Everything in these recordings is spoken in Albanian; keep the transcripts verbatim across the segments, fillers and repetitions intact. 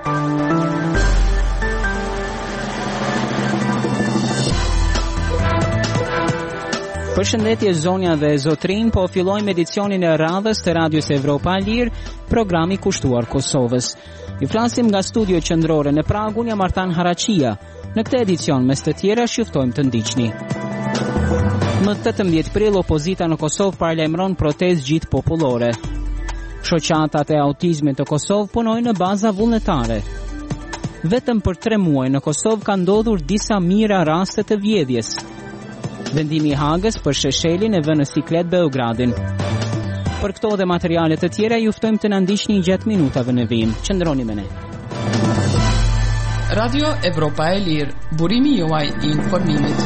Përshëndetje zonja dhe zotrin, po fillojmë edicionin e radhës të Radios Evropa e Lirë, programi kushtuar Kosovës. Ju flasim nga studio qendrore në Prag, unë jam Artan Haraqia. Në këtë edicion, mes të tjera, shiftojmë të ndiqni. Më tetëmbëdhjetë prill, opozita në Kosovë paralajmëron protestë gjithë popullore. Shoqatat e autizmit të Kosovë punojnë në baza vullnetare. Vetëm për tre muaj në Kosovë ka ndodhur disa mijëra raste të vjedhjes. Vendimi i Hagës për Sheshelin e vënë në siklet Beogradin. Për këto dhe materiale të tjera ju ftojmë të na ndiqni gjatë minutave në vijim. Qëndroni me ne. Radio Evropa e Lirë, burimi juaj i informimit.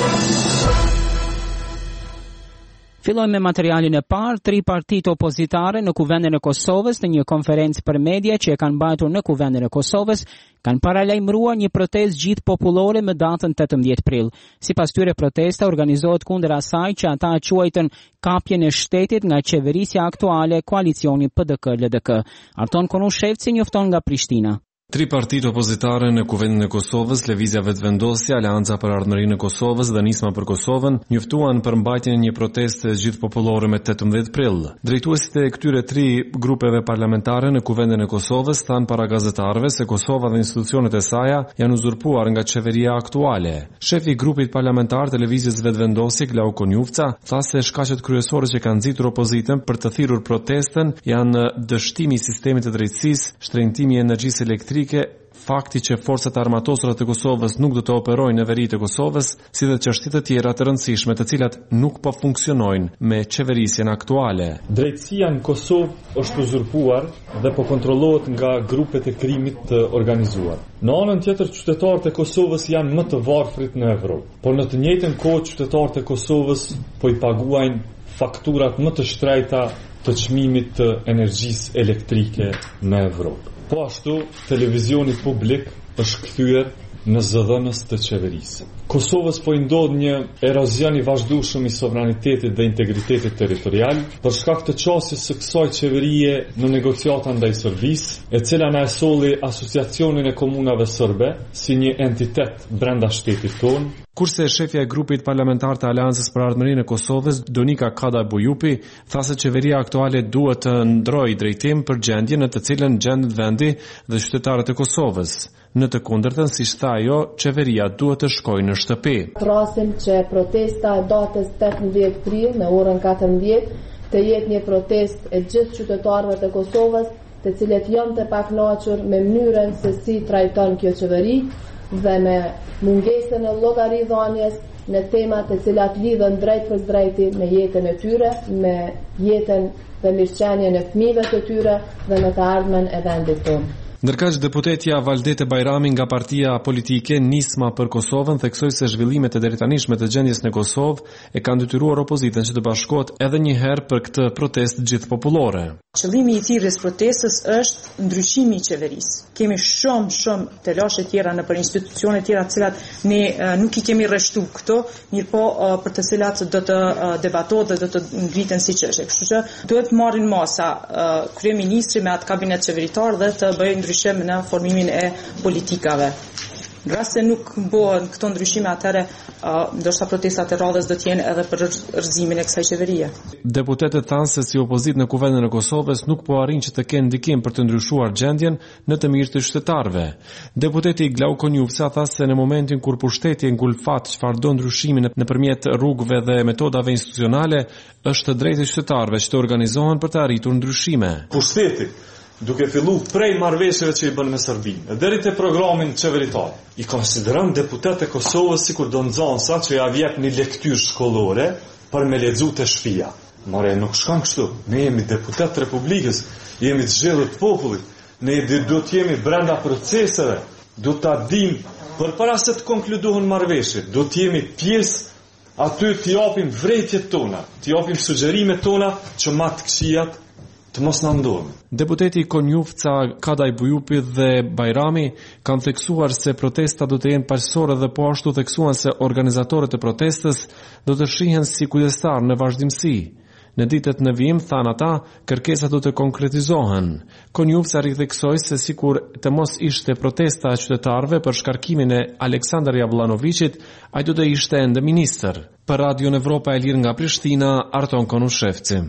Fillojmë me materialin e parë. Tri partitë opozitare në Kuvendin e Kosovës në një konferencë për media që e kanë mbajtur në Kuvendin e Kosovës kanë paralajmëruar një protestë gjithë popullore më datën tetëmbëdhjetë prill. Sipas tyre, protesta organizohet kundër asaj që ata quajtën kapjen e shtetit nga qeverisja aktuale, koalicioni P D K L D K. Arton Konushevci njofton nga Prishtina. Tri partitë opozitare në Kuvendin e Kosovës, Lëvizja Vetëvendosja, Aleanca për Ardhmërinë e Kosovës dhe Nisma për Kosovën, njoftuan për mbajtjen e një proteste gjithë popullore me tetëmbëdhjetë prill. Drejtuesit e këtyre tri grupeve parlamentare në Kuvendin e Kosovës thanë para gazetarëve se Kosova dhe institucionet e saj janë uzurpuar nga qeveria aktuale. Shefi i grupit parlamentar të Lëvizjes Vetëvendosje, Glauko Njufca, tha se shkaqet kryesore që kanë nxitur opozitën për të thirrur protestën janë dështimi i sistemit të drejtësisë, shtrëngtimi i energjisë elektrike, fakti që forcat armatosura të Kosovës nuk do të operojnë në veri të Kosovës, si dhe çështje të tjera të rëndësishme të cilat nuk po funksionojnë me qeverisjen aktuale. Drejtësia në Kosovë është uzurpuar dhe po kontrollohet nga grupet e krimit të organizuar. Në anën tjetër, qytetarët e Kosovës janë më të varfrit në Evropë, por në të njëjtën kohë qytetarët e Kosovës po i paguajnë fakturat më të shtrejta të çmimit të energjisë elektrike në Evropë. Po ashtu, televizioni publik është kthyer në zëdhënës të qeverisë. Kosovës po i ndodh një erozion i vazhdueshëm i sovranitetit dhe integritetit territorial për shkak të çësjes së kësaj qeverie në negociata ndaj Serbisë, e cila na e solli Asociacionin e Komunave Serbe si një entitet brenda shtetit tonë. Kurse shefja e grupit parlamentar të Aleancës për Ardhmërinë e Kosovës, Donika Kada Bujupi, tha se qeveria aktuale duhet të ndrojë drejtim për gjendjen në të cilën gjendet vendi dhe qytetarët e Kosovës. Në të kundërtën, si tha ajo, qeveria duhet të shkojë në shtëpi. Trasim që protesta e datës tetëmbëdhjetë prill në orën katërmbëdhjetë të jetë një protestë e gjithë qytetarëve të Kosovës, të cilët janë të pakënaqur me mënyrën se si trajton kjo qeveri dhe me mungesën e llogaridhënies në tema të cilat lidhen drejt për drejti me jetën e tyre, me jetën dhe mirëqenien e fëmijëve të tyre dhe me të ardhmen e vendit tonë. Ndërkaq deputetja Valdete Bajrami nga partia politike Nisma për Kosovën theksoi se zhvillimet e deritanishme të gjendjes në Kosovë e kanë detyruar opozitën që të bashkohet edhe një herë për këtë protestë gjithë popullore. Qëllimi i thirrjes protestës është ndryshimi i qeverisë. Kemi shumë shumë të lashe tjera në për institucione tjera të cilat ne uh, nuk i kemi rreshtu këto, mirë po uh, për të cilat do të uh, debatohet dhe do të ngriten siç është. Kështu që duhet marrin masa uh, kryeministri me atë kabinet qeveritar dhe të bëjë ndryshim në formimin e politikave. Në rast se nuk bëhen këto ndryshime, atëherë uh, ndoshta protestat e radhës do të jenë edhe për rrëzimin e kësaj qeverie. Deputetët thanë se si opozitë në Kuvendin e Kosovës nuk po arrin që të kenë ndikim për të ndryshuar gjendjen në të mirë të qytetarëve. Deputeti Glauko Njufca tha se në momentin kur pushteti ngulfat çfarëdo ndryshimi nëpërmjet rrugëve dhe metodave institucionale, është drejtë e qytetarëve që të organizohen për të arritur ndryshime. Pushteti duke fillu prej marrëveshjeve që i bën me Serbinë, deri te programin qeveritar, i konsideron deputetë e Kosovës sikur do nxënësa që ja vjep një lektyrë shkollore për me lexu te shtëpia. More nuk shkon kështu. Ne jemi deputetë të Republikës, jemi të zgjedhur të popullit. Ne do të jemi brenda proceseve, do ta dim përpara se të konkludohen marrëveshjet, do të jemi pjesë aty të japim vërejtjet tona, të japim sugjerimet tona që ma të këqijat të mos na ndodhin. Deputeti Konjufca, Kadaj Bujupi dhe Bajrami kanë theksuar se protesta do të jenë paqësore dhe po ashtu theksuan se organizatorët e protestës do të shihen si kujdestar në vazhdimsi. Në ditët në vijim, thanë ata, kërkesat do të konkretizohen. Konjufsa ritheksoi se sikur të mos ishte protesta e qytetarëve për shkarkimin e Aleksandar Javllanovicit, ai do të ishte ende ministër. Për Radion Evropa e Lirë nga Prishtina, Arton Konushevci.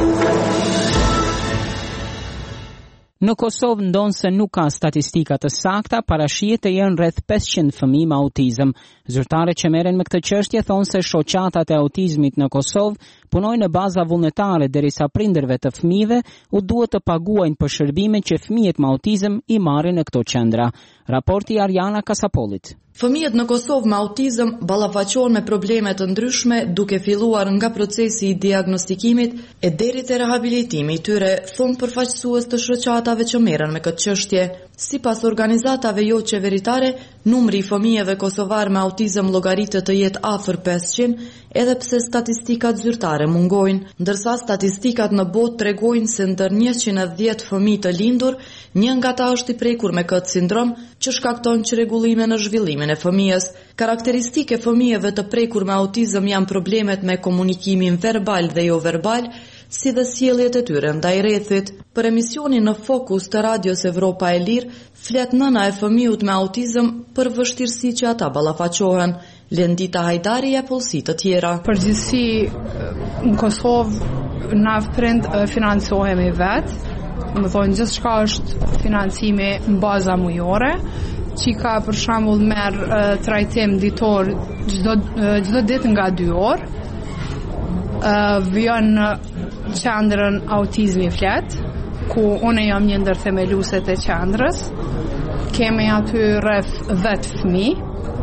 Në Kosovë ndonë se nuk ka statistika të sakta, parashihet të jenë rreth pesëqind fëmijë me autizëm. Zyrtarët që merren me këtë çështje thonë se shoqatat e autizmit në Kosovë punojnë në baza vullnetare derisa prindërve të fëmijëve u duhet të paguajnë për shërbimet që fëmijët me autizëm i marrin në këto qendra. Raporti Ariana Kasapolit. Fëmijët në Kosovë me autizëm ballafaqohen me probleme të ndryshme, duke filluar nga procesi i diagnostikimit e deri te rehabilitimi i tyre, thonë përfaqësues të shoqatave që merren me këtë çështje. Sipas organizatave jo qeveritare, numri i fëmijëve kosovar me autizëm llogaritet të jetë afër pesëqind, edhe pse statistikat zyrtare mungojnë, ndërsa statistikat në botë tregojnë se ndër njëqind e dhjetë fëmijë të lindur, një nga ata është i prekur me këtë sindrom, që shkakton çrregullime në zhvillimin e fëmijës. Karakteristike fëmijëve të prekur me autizëm janë problemet me komunikimin verbal dhe jo verbal, si dhe sjelljet e tyre ndaj rrethit. Për emisionin në Fokus të Radios Evropa e Lirë, flet nëna e fëmijët me autizëm për vështirësi që ata ballafaqohen. Lendita Hajdari e polsi të tjera. Përgjithësi në Kosovë na prind financohemi vetë. Më thonë gjithçka është financimi në baza mujore, që ka për shembull merr uh, trajtim ditor çdo çdo ditë nga dy orë. Uh, vjen në qendrën autizmi flet, ku unë jam një ndër themeluesit e qendrës. Kemi aty rreth dhjetë fëmijë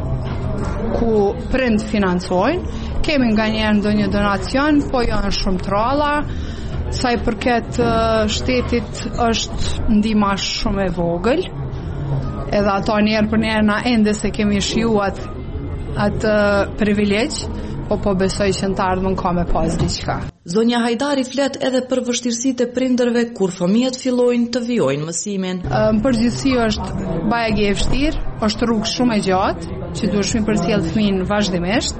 ku prind financojnë. Kemi nganjëherë ndonjë donacion, po janë shumë tralla. Sa i përket uh, shtetit është ndihma shumë e vogël. Edhe ato njerë për njerë na ende se kemi shijuat atë uh, privilegj, po po besoj që në të ardhmen ka me pas diçka. Zonja Hajdari flet edhe për vështirësitë e prindërve kur fëmijët fillojnë të vijojnë mësimin. Uh, në përgjithësi është bajegi e vështirë, është rrugë shumë e gjatë, që duhet mi përcjell fëmin vazhdimisht.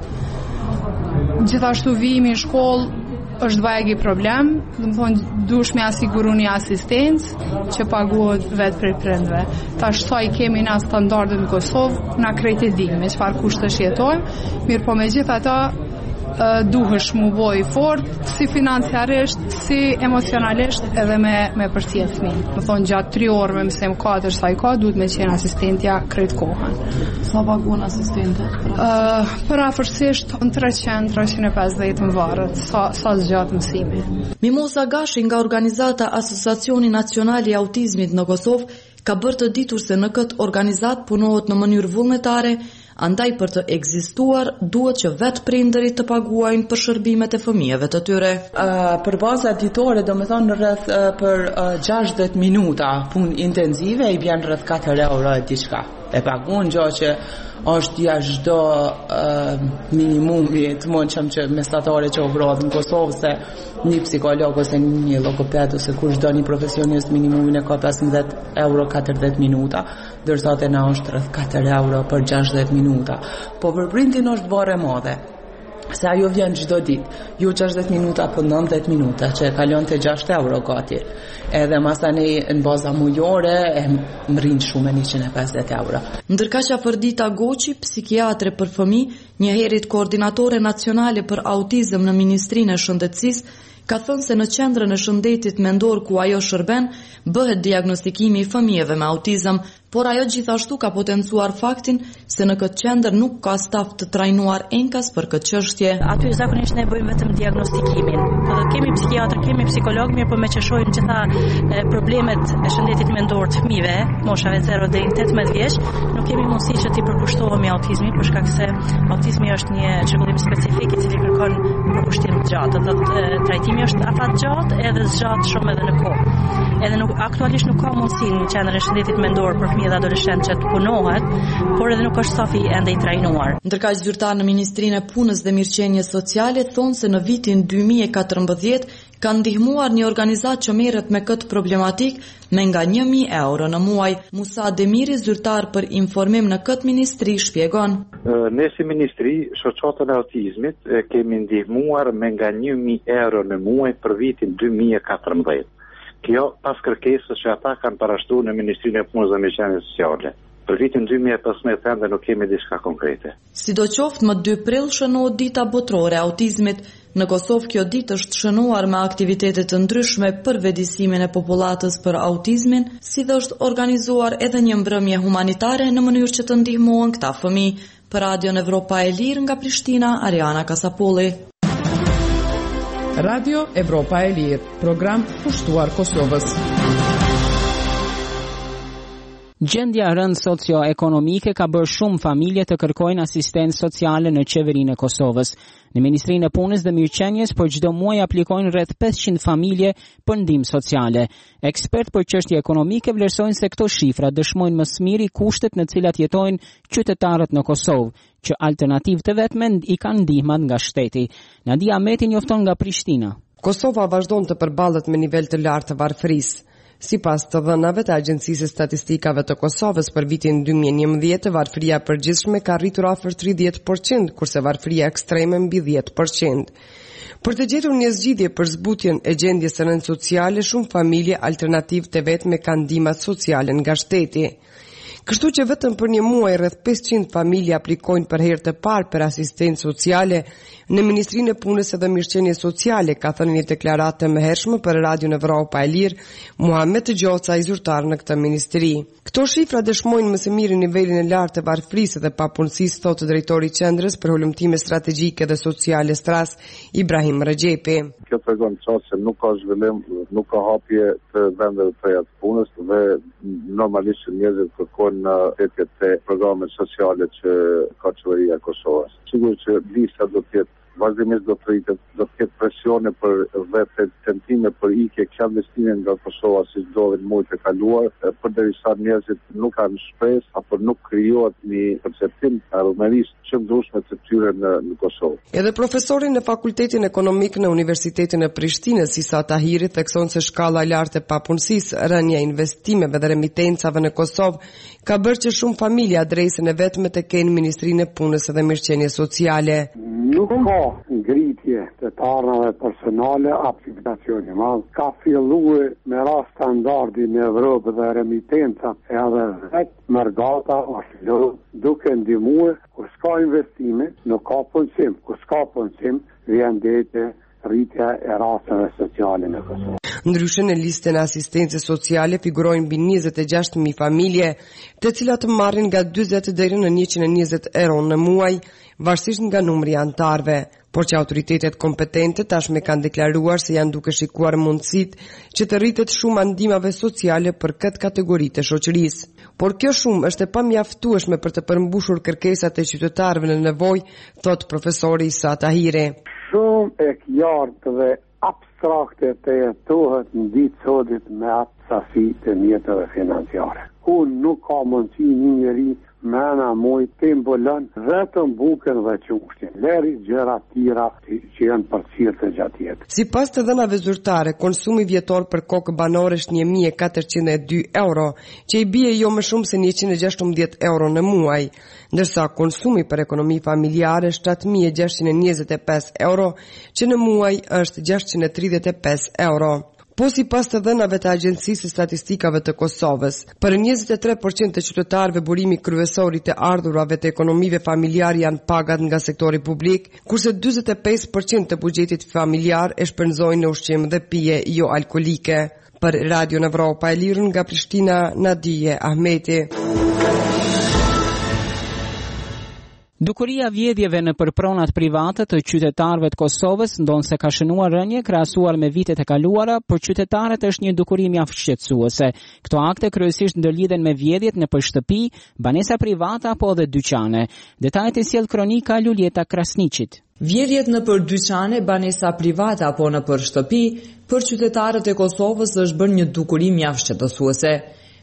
Gjithashtu vijimi në shkollë është bajegi problem, do të thonë duhesh me asiguru një asistencë që paguhet vetë prej prindve. Tash sa i kemi na standardet në Kosovë, na krejt e dimë me çfarë kushtesh jetojmë, mirë po megjithatë uh, duhesh mu boj fort, si financiarisht, si emocionalisht edhe me, me përcjell fëmin. Do thonë gjatë tre orë me mësim katër sa i ka, duhet me qenë asistentja krejt kohën. Sa paguan asistentët? Uh, për afërsisht në treqind deri në pesëdhjetë në varët, sa, sa zgjatë mësimi. Mimosa Gashi nga organizata Asociacioni Nacional i Autizmit në Kosovë ka bërë të ditur se në këtë organizat punohet në mënyrë vullnetare, andaj për të ekzistuar duhet që vetë prindërit të paguajnë për shërbimet e fëmijëve të tyre. Uh, për baza ditore, do me thonë rreth uh, për uh, gjashtëdhjetë minuta punë intensive i bjen rreth katër euro e diçka. E paguën gjo që është jashtë çdo uh, minimumi të mundshëm që mestatare që ofrohet në Kosovë, se një psikolog ose një logoped ose kushdo një profesionist minimumin e ka pesëmbëdhjetë euro katërdhjetë minuta, ndërsa te na është rreth katër euro për gjashtëdhjetë minuta. Po për prindin është barë e madhe, se ajo vjen çdo ditë, ju gjashtëdhjetë minuta për nëntëdhjetë minuta, që e kalon te gjashtë euro gati. Edhe masani në baza mujore e mrin shumë e njëqind e pesëdhjetë euro. Ndërka që Afërdita Goqi, psikiatre për fëmijë, një herit koordinatore nacionale për autizëm në Ministrinë e Shëndetësisë, ka thënë se në qendrën e shëndetit mendor ku ajo shërben, bëhet diagnostikimi i fëmijëve me autizëm, por ajo gjithashtu ka potencuar faktin se në këtë qendër nuk ka staf të trajnuar enkas për këtë çështje. Aty zakonisht ne bëjmë vetëm diagnostikimin. Kemi psikiatër, kemi psikolog, mirë po me që shohim gjitha e, problemet e shëndetit mendor të fëmijëve, moshave zero deri në tetëmbëdhjetë vjeç, nuk kemi mundësi që ti përkushtohemi autizmit, për shkak se autizmi është një çrregullim specifik i cili kërkon përkushtim të gjatë. Do të trajtimi është afat gjatë edhe zgjat shumë edhe në kohë. Edhe nuk aktualisht nuk ka mundësi në qendrën e shëndetit mendor për fëmijë dhe adoleshentë që të punohet, por edhe nuk është stafi ende i trajnuar. Ndërkaq zyrtar në Ministrinë e Punës dhe Mirëqenies Sociale thonë se në vitin dy mijë e katërmbëdhjetë ka ndihmuar një organizatë që merret me këtë problematik me nga një mijë euro në muaj. Musa Demiri, zyrtar për informim në këtë ministri, shpjegon. Ne si ministri, shoqatën e autizmit, kemi ndihmuar me nga një mijë euro në muaj për vitin dy mijë e katërmbëdhjetë. Kjo pas kërkesës që ata kanë parashtuar në Ministrinë e Punës dhe Mbështetjes Sociale. Për vitin dy mijë e pesëmbëdhjetë ende nuk kemi diçka konkrete. Sidoqoftë, më dy prill shënohet dita botërore e autizmit. Në Kosovë kjo ditë është shënuar me aktivitete të ndryshme për vëdësimin e popullatës për autizmin, si dhe është organizuar edhe një mbrëmje humanitare në mënyrë që të ndihmohen këta fëmijë. Për Radion Evropa e Lirë nga Prishtina, Ariana Kasapolli. Radio Evropa e Lirë, program kushtuar Kosovës. Gjendja rënd socio-ekonomike ka bërë shumë familje të kërkojnë asistencë sociale në qeverinë e Kosovës. Në Ministrinë e Punës dhe Mirëqenies për çdo muaj aplikojnë rreth pesëqind familje për ndihmë sociale. Ekspert për çështje ekonomike vlerësojnë se këto shifra dëshmojnë më së miri kushtet në të cilat jetojnë qytetarët në Kosovë, që alternativë të vetme i kanë ndihmat nga shteti. Nadia Ahmeti njofton nga Prishtina. Kosova vazhdon të përballet me nivel të lartë të varfërisë. Sipas të dhënave të Agjencisë Statistikave të Kosovës për vitin dy mijë e njëmbëdhjetë, varfëria e përgjithshme ka rritur afër tridhjetë përqind, kurse varfëria ekstreme mbi dhjetë përqind. Për të gjetur një zgjidhje për zbutjen e gjendjes së rënd sociale, shumë familje alternativë të vetme kanë ndihmat sociale nga shteti. Kështu që vetëm për një muaj rreth pesëqind familje aplikojnë për herë të parë për asistencë sociale në Ministrinë e Punës dhe Mirëqenies Sociale, ka thënë një deklaratë të mëhershme për Radion Evropa e Lirë Muhamet Gjoca, i zyrtar në këtë ministri. Këto shifra dëshmojnë më së miri nivelin e lartë të varfërisë dhe papunësisë, thotë drejtori i Qendrës për Hulumtime Strategjike dhe Sociale Stras, Ibrahim Rexhepi. Kjo tregon se nuk ka zhvillim, nuk ka hapje të vendeve të reja të punës dhe normalisht njerëzit kërkojnë në etjet të programet sociale që ka qeveria e Kosovës. Sigur që lista do të jetë vazhdimisht do të rritet, do të ketë presione për vetë tentime për ikje klandestine nga Kosova, si ndodhin muajt e kaluar, përderisa njerëzit nuk kanë shpresë apo nuk krijohet një perceptim arrëmërisht që ndryshme të tyre në, në Kosovë. Edhe profesori në Fakultetin Ekonomik në Universitetin e Prishtinës, Isa Tahiri, thekson se shkalla e lartë e papunësisë, rënja e investimeve dhe remitencave në Kosovë ka bërë që shumë familje adresën e vetme të kenë Ministrinë e Punës dhe Mirëqenies Sociale. Nuk ka ngritje të tarnave personale aplikacioni, ma ka filluar me rast standardi në Evropë dhe remitenca e edhe vetë mërgata është duke ndihmuar kur s'ka investime, nuk ka punësim, kur s'ka punësim vjen dete rritja e rasteve sociale në Kosovë. Ndryshe në listën e asistencës sociale figurojnë mbi njëzet e gjashtë mijë familje, të cilat marrin nga dyzet deri në njëqind e njëzet euro në muaj, varësisht nga numri i anëtarëve, por që autoritetet kompetente tashmë kanë deklaruar se janë duke shikuar mundësitë që të rritet shuma ndihmave sociale për këtë kategori të shoqërisë. Por kjo shumë është e pamjaftueshme për të përmbushur kërkesat e qytetarëve në nevojë, thot profesori Isa Tahiri. Shumë e qartë dhe abstrakte të jetohet në ditë sotit me atë sasi të mjetëve financiare. Unë nuk ka mundësi një njeri mena moj të mbëllën vetëm bukën dhe qumshtin, leri gjëra tira që janë përcirë të gjatë jetë. Si pas të dhënave zyrtare, konsumi vjetor për kokë banore është një mijë e katërqind e dy euro, që i bie jo më shumë se njëqind e gjashtëmbëdhjetë euro në muaj, ndërsa konsumi për ekonomi familjare është shtatë mijë e gjashtëqind e njëzet e pesë euro, që në muaj është gjashtëqind e tridhjetë e pesë euro. Po si pas të dhënave të Agjencisë Statistikave të Kosovës, për njëzet e tre përqind të qytetarëve burimi kryesor i të ardhurave të ekonomive familjare janë pagat nga sektori publik, kurse dyzet e pesë përqind të buxhetit familjar e shpenzojnë në ushqim dhe pije jo alkolike. Për Radio Evropa e Lirë nga Prishtina, Nadia Ahmeti. Dukuria vjedhjeve në përpronat private të qytetarëve të Kosovës ndonë se ka shënuar rënje krahasuar me vitet e kaluara, por qytetarët është një dukuri mjaft shqetësuese. Këto akte kryesisht ndërlidhen me vjedhjet në për shtëpi, banesa private apo edhe dyqane. Detajet e sjell kronika Luljeta Krasniqit. Vjedhjet në për dyqane, banesa private apo në për shtëpi, për qytetarët e Kosovës është bërë një dukuri mjaft shqetësuese.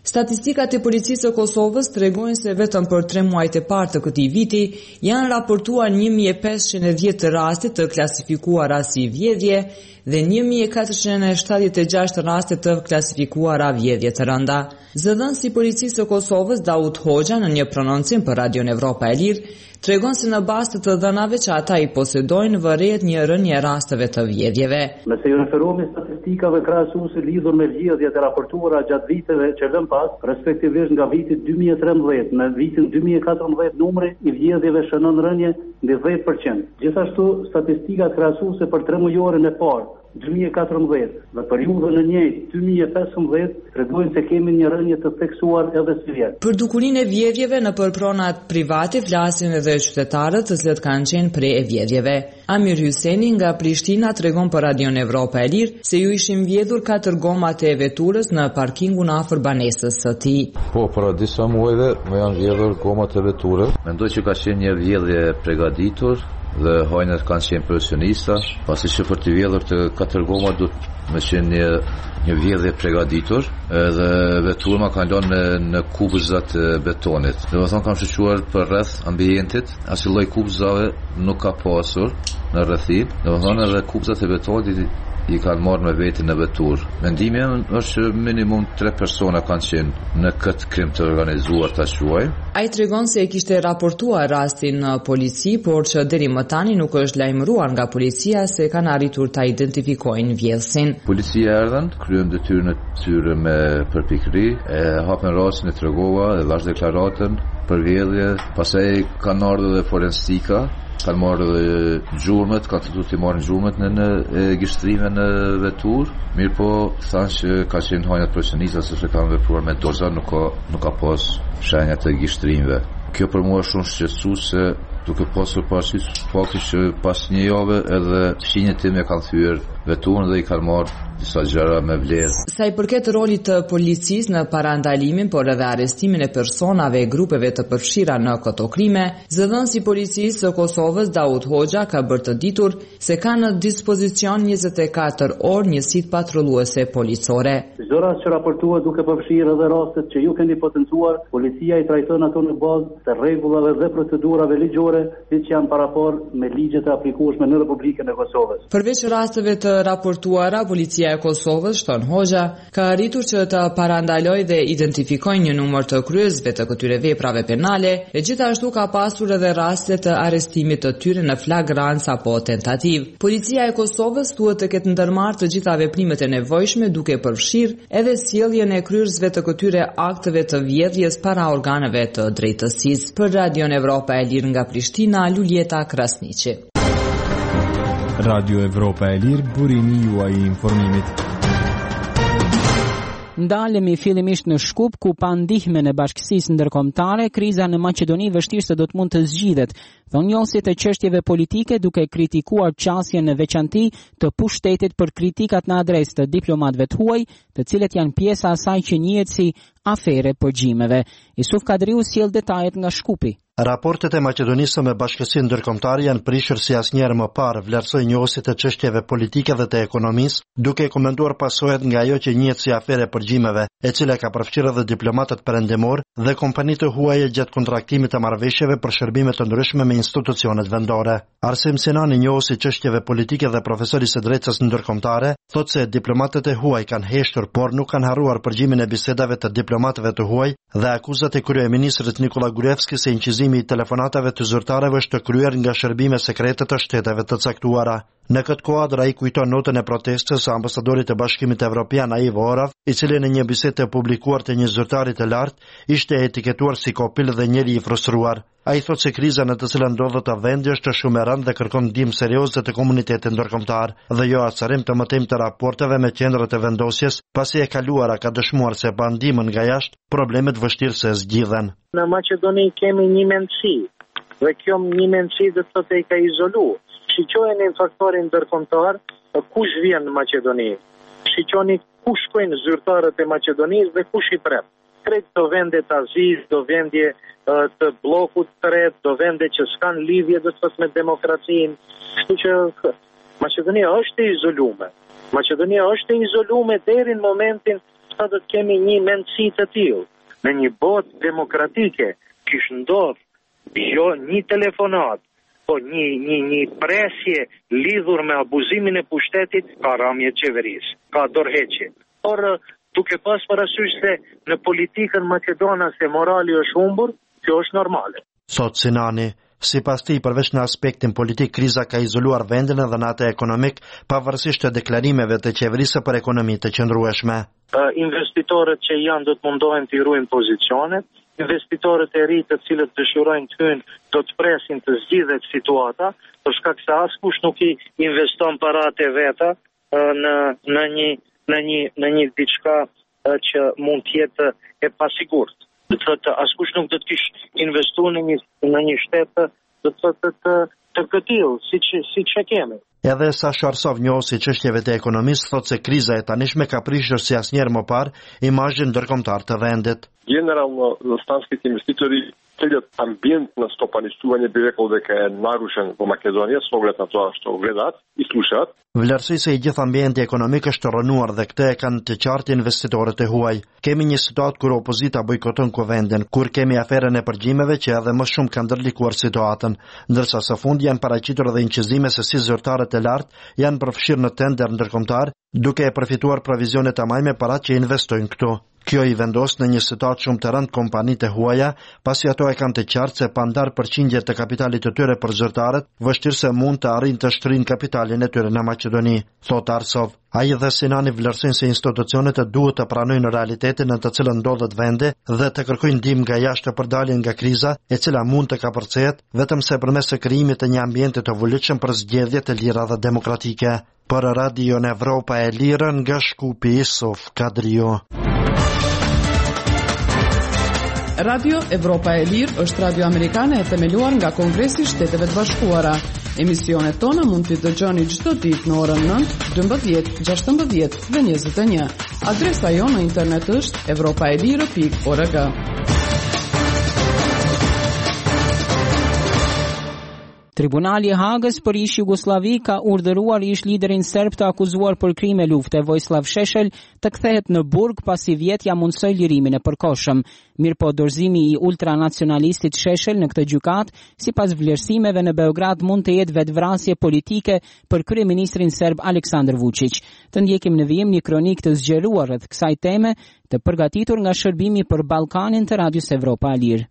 Statistikat e policisë së Kosovës tregojnë se vetëm për tre muajt e parë të këtij viti janë raportuar një mijë e pesëqind e dhjetë raste të klasifikuara si vjedhje dhe një mijë e katërqind e shtatëdhjetë e gjashtë raste të klasifikuara vjedhje të rënda. Zëdhënësi i policisë së Kosovës Daud Hoxha në një prononcim për Radion Evropa e Lirë tregon se në bazë të dhënave që ata i posedojnë vërehet një rënje rasteve të vjedhjeve. Nëse ju referohemi statistikave krahasuese lidhur me vjedhjet e raportuara gjatë viteve që lëm pas, respektivisht nga viti dy mijë e trembëdhjetë në vitin dy mijë e katërmbëdhjetë, numri i vjedhjeve shënon rënje mbi dhjetë përqind. Gjithashtu, statistikat krahasuese për tremujorën e parë dy mijë e katërmbëdhjetë dhe periudhën e njëjtë dy mijë e pesëmbëdhjetë tregojnë se kemi një rënje të theksuar edhe si vjet. Për dukurinë e vjedhjeve në përpronat private flasin edhe qytetarët të cilët kanë qenë prej e vjedhjeve. Amir Hyseni nga Prishtina tregon për Radion Evropa e Lirë se ju ishin vjedhur katër gomat e veturës në parkingun afër banesës së tij. Po, para disa muajve më janë vjedhur gomat e veturës. Mendoj që ka qenë një vjedhje përgatitur dhe hajnët kanë qenë profesionista, pasi që për të vjedhur të katër goma du të më qenë një, një vjedhje përgatitur, edhe veturma kanë lënë në, në kubëzat e betonit. Dhe më thonë kam shëquar për rreth ambientit, asnjë lloj kubëzave nuk ka pasur në rrethin, dhe më thonë edhe kubëzat e betonit i kanë marrë me veti në vetur. Mendimi im është që minimum tre persona kanë qenë në këtë krim të organizuar ta quaj. Ai tregon se e kishte raportuar rastin në polici, por që deri më tani nuk është lajmëruar nga policia se kanë arritur ta identifikojnë vjedhsin. Policia erdhën, kryën detyrën e tyre me përpikëri, e hapën rastin e tregova dhe vash deklaratën për vjedhje, pastaj kanë ardhur dhe forensika, kanë marrë dhe gjurmët, kanë të du t'i marrë gjurmët në, në e, gishtrime në vetur, mirë po thanë që ka qenë hajnët profesionista se që kanë vepruar me doza, nuk ka, nuk ka pas shenjat e gishtrimeve. Kjo për mua shumë shqetësuese, duke pasur parasysh fakti që pas një jave edhe fëmijët tim e kanë thyer veturën dhe i kanë marrë disa gjëra me vlerë. Sa i përket rolit të policisë në parandalimin por edhe arrestimin e personave e grupeve të përfshira në këto krime, zëdhënësi i policisë së Kosovës Daud Hoxha ka bërë të ditur se ka në dispozicion njëzet e katër orë njësitë patrulluese policore. Çdo rast që raportohet duke përfshirë edhe rastet që ju keni potencuar, policia i trajton ato në bazë të rregullave dhe procedurave ligjore, siç janë paraportë me ligjet e aplikueshme në Republikën e Kosovës. Përveç rasteve të raportuara, policia e Kosovës, shton Hoxha, ka arritur që të parandalojë dhe identifikojë një numër të kryesve të këtyre veprave penale, e gjithashtu ka pasur edhe raste të arrestimit të tyre në flagrancë apo tentativ. Policia e Kosovës thuhet të ketë ndërmarrë të gjitha veprimet e nevojshme duke përfshirë edhe sjelljen e kryesve të këtyre akteve të vjedhjes para organeve të drejtësisë. Për Radion Evropa e Lirë nga Prishtina, Luljeta Krasniqi. Radio Evropa e Lirë, burimi juaj i informimit. Ndalemi fillimisht në Shkup, ku pa ndihmën e bashkësisë ndërkombëtare, kriza në Maqedoni vështirë se do të mund të zgjidhet, thonë njësit e çështjeve politike, duke kritikuar qasjen në veçanti të pushtetit për kritikat në adresë të diplomatëve të huaj, të cilët janë pjesa asaj që njihet si afere përgjimeve. Isuf Kadriu sjell detajet nga Shkupi. Raportet e Maqedonisë me bashkësinë ndërkombëtare janë prishur si asnjëherë më parë, vlerësoi njësit e çështjeve politike dhe të ekonomisë, duke komentuar pasojat nga ajo që njihet si afere përgjimeve, e cila ka përfshirë edhe diplomatët perëndimor dhe kompanitë të huaja gjatë kontraktimit të marrëveshjeve për shërbime të ndryshme me institucionet vendore. Arsim Sinani, njësi çështjeve politike dhe profesori së drejtësisë ndërkombëtare, thotë se diplomatët e huaj kanë heshtur, por nuk kanë harruar përgjimin e bisedave të diplomatëve të huaj dhe akuzat e kryeministrit Nikola Gruevski se incizimi i telefonatave të zyrtarëve është të kryer nga shërbime sekrete të shteteve të caktuara. Në këtë kuadër ai kujton notën e protestës së ambasadorit të Bashkimit Evropian Ivo Orav, i cili në një bisedë të publikuar të një zyrtari të lartë ishte etiketuar si kopil dhe njeri i frustruar. Ai thotë se kriza në të cilën ndodhet të vendi është shumë e rëndë dhe kërkon ndihmë serioze të komunitetit ndërkombëtar dhe jo acarim të mëtim të raporteve me qendrat e vendosjes, pasi e kaluara ka dëshmuar se pa ndihmën nga jashtë problemet vështirë se zgjidhen. Në Maqedoni kemi një mendësi dhe kjo një mendësi do të thotë ka izoluar. Shiqojeni në faktorin ndërkombëtar, kush vjen në Maqedoni. Shiqoni kush shkojnë zyrtarët e Maqedonisë dhe kush i prep. Krejt do vende të aziz, do vendje të blokut të ret, do vende që s'kan lidhje dhe të thotë me demokracinë. Kështu që Maqedonia është e izolume. Maqedonia është e izolume deri në momentin sa do të kemi një mendësi të tillë. Në një botë demokratike, kish ndodh jo një telefonat, po një një një presje lidhur me abuzimin e pushtetit, ka rëmje qeverisë, ka dorëheqje. Por duke pas parasysh se në politikën maqedonase morali është humbur, kjo është normale. Sot Sinani, sipas tij, përveç në aspektin politik, kriza ka izoluar vendin edhe në atë ekonomik, pavarësisht të deklarimeve të qeverisë për ekonomi të qëndrueshme. Uh, investitorët që janë do të mundohen të ruajnë pozicionet, investitorët e ri të cilët dëshirojnë të hyjnë do të presin të zgjidhet situata, për shkak se askush nuk i investon paratë e veta uh, në në një në një në një diçka uh, që mund të jetë e pasigurt. Do të thotë askush nuk do të kish investuar në një në një shtet do të thotë të të këtill, siç siç e kemi. Edhe Sasha Arsov, njohësi çështjeve të ekonomisë, thotë se kriza e tanishme ka prishur si asnjëherë më parë imazhin ndërkombëtar të vendit. Generalno, stanskiti investitori целят амбиент на стопанistuvanje bi rekao da je narušen po Makedoniji, s ogled na to što gledat i slušat. Vlerësoj se i gjithë ambienti ekonomik është rënuar dhe këtë e kanë të qartë investitorët e huaj. Kemi një situatë kur opozita bojkoton kuvendin, kur kemi aferën e përgjimeve që edhe më shumë kanë ndërlikuar situatën, ndërsa së fundi janë paraqitur edhe inqizime se si zyrtarët e lartë janë përfshirë në tender ndërkombëtar, duke e përfituar provizionet e majme para që investojnë këtu. Kjo i vendos në një situatë shumë të rëndë kompanitë e huaja, pasi ato e kanë të qartë se pa ndarë përqindje të kapitalit të tyre për zyrtarët, vështirë se mund të arrijnë të shtrinë kapitalin e tyre në Maqedoni, thot Arsov. Ai dhe Sinani vlerësojnë se institucionet e duhet të pranojnë realitetin në të cilën ndodhet vendi dhe të kërkojnë ndihmë nga jashtë për daljen nga kriza, e cila mund të kapërcehet vetëm se përmes së krijimit të një ambienti të volitshëm për zgjedhje të lira dhe demokratike. Për Radio Evropa e Lirë nga Shkupi, Isuf Kadrio. Radio Evropa e Lirë është radio amerikane e themeluar nga Kongresi i Shteteve të Bashkuara. Emisionet tona mund t'i dëgjoni çdo ditë në orën nëntë, dymbëdhjetë, gjashtëmbëdhjetë dhe njëzet e një. Adresa jonë në internet është evropaelire pikë org. Tribunali i Hagës për ish Jugosllavi ka urdhëruar ish liderin serb të akuzuar për krime lufte Vojislav Šešelj të kthehet në burg pasi vjet ja mundsoi lirimin e përkohshëm. Mirëpo dorëzimi i ultranacionalistit Šešelj në këtë gjykatë, sipas vlerësimeve në Beograd, mund të jetë vetvrasje politike për kryeministrin serb Aleksandar Vučić. Të ndjekim në vijim një kronik të zgjeruar rreth kësaj teme, të përgatitur nga Shërbimi për Ballkanin të Radios Evropa e Lirë.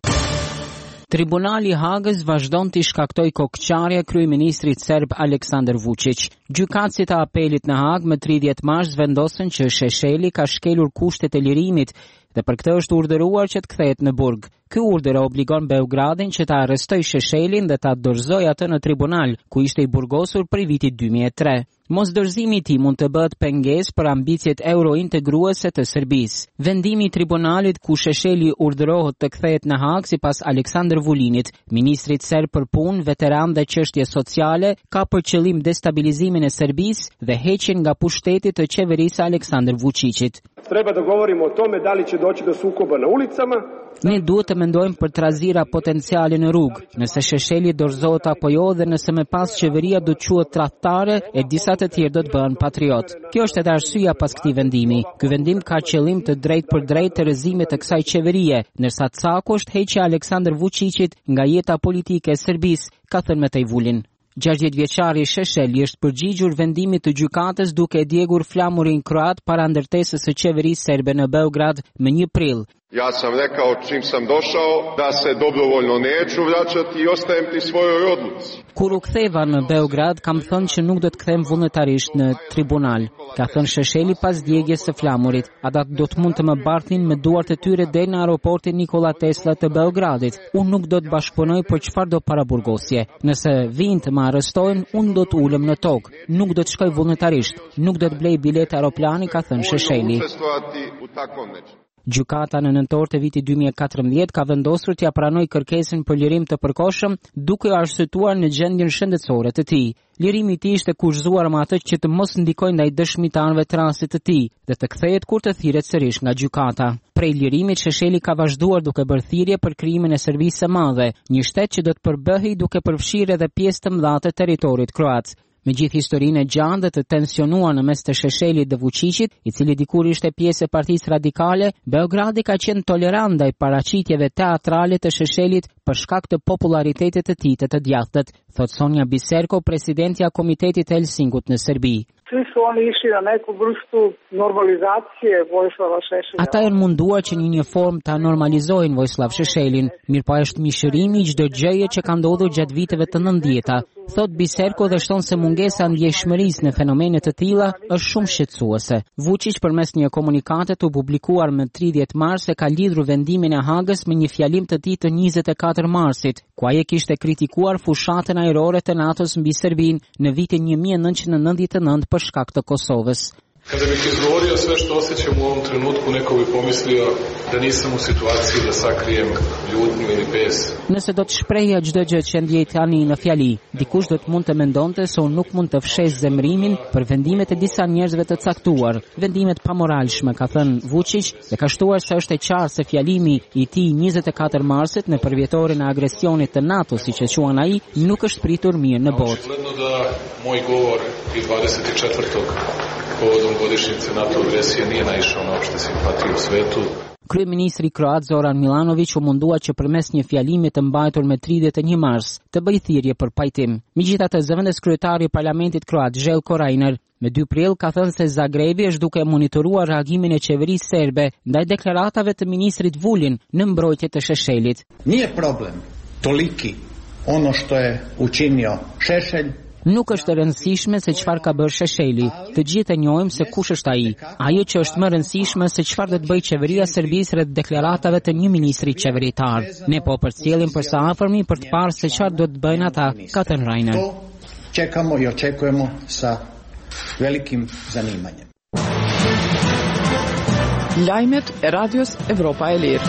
Tribunali i Hagës vazhdon të shkaktoj kokçarje kryeministrit serb Aleksandar Vučić. Gjykatësit e apelit në Hagë më tridhjetë mars vendosën që Šešelji ka shkelur kushtet e lirimit dhe për këtë është urdhëruar që të kthehet në burg. Ky urdhër obligon Beogradin që ta arrestoj Šešeljin dhe ta dorëzojë atë në tribunal, ku ishte i burgosur prej vitit dy mijë e tre. Mosdorëzimi i tij mund të bëhet pengesë për ambicjet eurointegruese të Serbisë. Vendimi i tribunalit ku Šešelji urdhërohet të kthehet në Hagë sipas Aleksandar Vulinit, ministrit serb për punë, veteran dhe çështje sociale, ka për qëllim destabilizimin e Serbisë dhe heqjen nga pushteti të qeverisë Aleksandar Vučićit. Treba da govorimo o tome da li će doći do sukoba na ulicama. Ne duhet të mendojmë për trazira potenciale në rrugë, nëse Šešelji dorëzohet apo jo dhe nëse më pas qeveria do të quhet tradhtare e disa të tjerë do të bëhen patriot. Kjo është edhe arsyeja pas këtij vendimi. Ky vendim ka qëllim të drejtë për drejtë të rrëzimit të kësaj qeverie, ndërsa caku është heqja Aleksandar Vučićit nga jeta politike e Serbisë, ka thënë Matej Vulin. gjashtëdhjetë vjeçari Šešelji është përgjigjur vendimit të gjykatës duke e djegur flamurin kroat para ndërtesës së qeverisë serbe në Beograd më një prill. Ja sam rekao čim sam došao da se dobrovoljno neću vraćati i ostajem pri svojoj odluci. Kur u ktheva në Beograd, kam thënë që nuk do të kthem vullnetarisht në tribunal, ka thënë Šešelji pas djegjes së flamurit. Ata do të mund të më bartin me duart e tyre deri në aeroportin Nikola Tesla të Beogradit. Unë nuk do të bashkëpunoj për çfarë do paraburgosje. Nëse vinë të më arrestojnë, unë do të ulem në tokë. Nuk do të shkoj vullnetarisht. Nuk do të blej biletë aeroplani, ka thënë Šešelji. Gjykata në nëntor të vitit dy mijë e katërmbëdhjetë ka vendosur t'ia pranoj kërkesën për lirim të përkohshëm, duke u arsyetuar në gjendjen shëndetësore të tij. Lirimi i tij ishte kushzuar me atë që të mos ndikojë ndaj dëshmitarëve të rastit të tij dhe të kthehet kur të thirret sërish nga gjykata. Prej lirimit, Šešelji ka vazhduar duke bërë thirrje për krijimin e Serbisë së Madhe, një shtet që do të përbëhej duke përfshirë edhe pjesë të mëdha të territorit kroat. Me gjithë historinë e gjatë të tensionuar në mes të Sheshelit dhe Vučićit, i cili dikur ishte pjesë e Partisë Radikale, Beogradi ka qenë tolerant ndaj paraqitjeve teatrale të Sheshelit për shkak të popularitetit të tij të djathtët, thot Sonja Biserko, presidentja e Komitetit të Helsingut në Serbi. Svi su oni išli na neku vrstu normalizacije Vojislava Šešelja. Ata janë munduar që në një formë ta normalizojnë Vojislav Šešelin, mirëpo është mishërimi i çdo gjëje që ka ndodhur gjatë viteve të nëntëdhjetë, thot Biserko dhe shton se mungesa ndjeshmërisë në fenomene të tilla është shumë shqetësuese. Vučić përmes një komunikate të publikuar më tridhjetë mars e ka lidhur vendimin e Hagës me një fjalim të tij të njëzet e katër marsit, ku ai kishte kritikuar fushatën ajrore të NATO-s mbi Serbinë në vitin një mijë e nëntëqind e nëntëdhjetë e nëntë për shkak të Kosovës. Kada bih izgovorio sve što osjećam u ovom trenutku, neko bi pomislio da nisam u situaciji da sakrijem ljutnju ili bes. Nëse do të shprehja çdo gjë që ndjej tani në fjali, dikush do të mund të mendonte se unë nuk mund të fshes zemrimin për vendimet e disa njerëzve të caktuar, vendimet pamoralshme, ka thënë Vučić, dhe ka shtuar se është e qartë se fjalimi i tij njëzet e katër marsit në përvjetorin e agresionit të NATO, siç e quan ai, nuk është pritur mirë në botë. Očigledno da moj govor i dvadeset i četvrtog povodom godišnjice NATO agresije nije naišao na opšte simpatije u svetu. Kryeministri kroat Zoran Milanović u mundua që përmes një fjalimi të mbajtur me tridhjetë e një mars të bëjë thirrje për pajtim. Megjithatë, zëvendës kryetari i Parlamentit kroat Željko Reiner me dy prill ka thënë se Zagrebi është duke monitoruar reagimin e qeverisë serbe ndaj deklaratave të ministrit Vulin në mbrojtje të Šešelit. Nije problem toliki ono što je učinio Šešelj. Nuk është e rëndësishme se çfarë ka bërë Šešeli. Të gjithë e njohim se kush është ai. Ajo që është më rëndësishme se çfarë do të bëjë qeveria e Serbisë rreth deklaratave të një ministri qeveritar. Ne po përcjellim për së afërmi për të parë se çfarë do të bëjnë ata, ka thënë Reiner. Čekamo i očekujemo sa velikim zanimanjem. Lajmet e Radios Evropa e Lirë.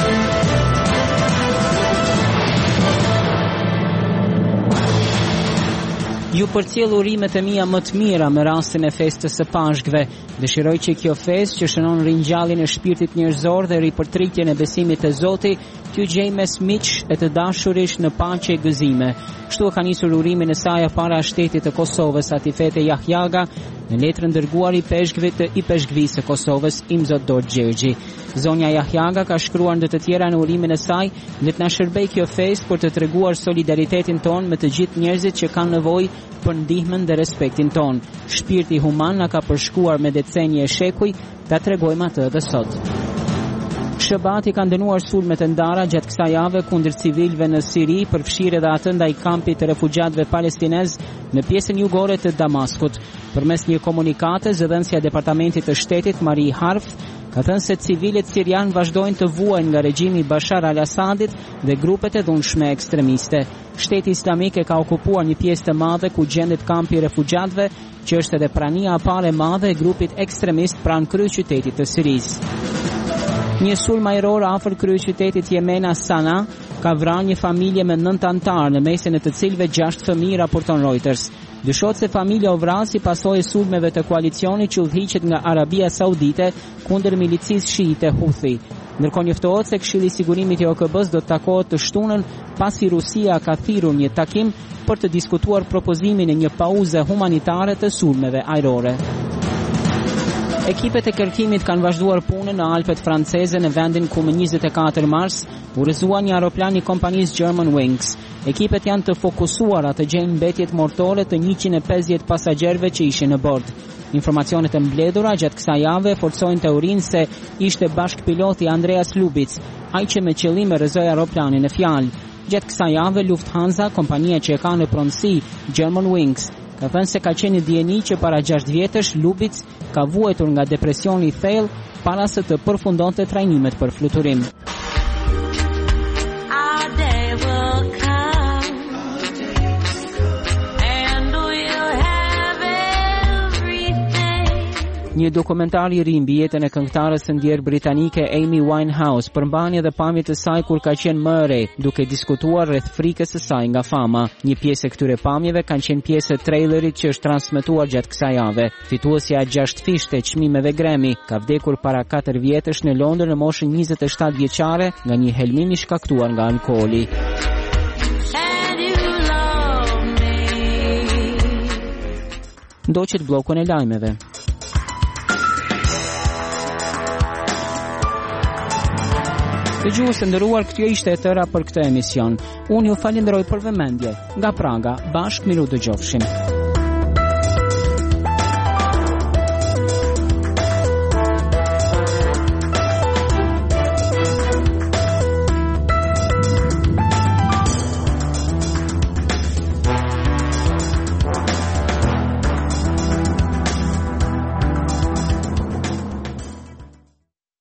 Ju përcjell urimet e mia më të mira me rastin e festës së Pashkve. Dëshiroj që kjo festë që shënon ringjalljen e shpirtit njerëzor dhe ripërtritjen e besimit te Zoti, t'ju gjej mes miq e të dashurish në paqe e gëzime. Kështu ka nisur urimin e saj para shtetit të Kosovës Atifete Jahjaga në letrën dërguar i peshkëve të i peshkëvisë së Kosovës Imzot Dorë Gjergji. Zonja Jahjaga ka shkruar ndër të tjera në urimin e saj, le të na shërbej kjo festë për të treguar solidaritetin ton me të gjithë njerëzit që kanë nevojë për ndihmën dhe respektin ton. Shpirti human na ka përshkuar me decenje e shekuj, ta tregojmë atë edhe sot. Shëbati ka ndënuar sulmet e ndara gjatë kësaj jave kundër civilëve në Siri, përfshirë edhe atë ndaj kampit të refugjatëve palestinez në pjesën jugore të Damaskut. Përmes një komunikate, zëdhënësja e Departamentit të Shtetit Marie Harf ka thënë se civilët sirian vazhdojnë të vuajnë nga regjimi Bashar al-Assadit dhe grupet e dhunshme ekstremiste. Shteti Islamik e ka okupuar një pjesë të madhe ku gjendet kampi i refugjatëve, që është edhe prania e parë e madhe e grupit ekstremist pranë kryeqytetit të Sirisë. Një sulm ajror afër kryeqytetit Jemena Sana ka vrarë një familje me nëntë antar, në mesin e të cilëve gjashtë fëmijë, raporton Reuters. Dyshohet se familja u vran si pasojë e sulmeve të koalicionit që udhëhiqet nga Arabia Saudite kundër milicisë shiite Houthi. Ndërkohë njoftohet se Këshilli i Sigurimit i O K B-s do të takohet të shtunën pasi Rusia ka thirrur një takim për të diskutuar propozimin e një pauze humanitare të sulmeve ajrore. Ekipet e kërkimit kanë vazhduar punën në Alpet franceze në vendin ku më njëzet e katër mars udhëzua një aeroplan i kompanisë Germanwings. Ekipet janë të fokusuara të gjejnë mbetjet mortore të njëqind e pesëdhjetë pasagjerëve që ishin në bord. Informacionet e mbledhura gjatë kësaj jave forcojnë teorinë se ishte bashkpiloti Andreas Lubic, ai që me qëllim e rrëzoi aeroplanin në fjalë. Gjatë kësaj jave Lufthansa, kompania që e ka në pronësi Germanwings, ka thënë se ka qenë dijeni që para gjashtë vjetësh Lubic ka vuajtur nga depresioni i thellë para se të përfundonte trajnimet për fluturim. Një dokumentar i ri mbi jetën e këngëtares së ndjer britanike Amy Winehouse përmbani edhe pamjet e saj kur ka qenë më e re, duke diskutuar rreth frikës së saj nga fama. Një pjesë e këtyre pamjeve kanë qenë pjesë e trailerit që është transmetuar gjatë kësaj jave. Fituesja e gjashtë fishte çmimeve Grammy ka vdekur para katër vjetësh në Londër në moshën njëzet e shtatë vjeçare nga një helmim i shkaktuar nga alkooli. ndoqet bllokun e lajmeve. Dëgjues të nderuar, kjo ishte e tëra për këtë emision. Unë ju falenderoj për vëmendje. Nga Praga, bashkë miru dëgjofshim.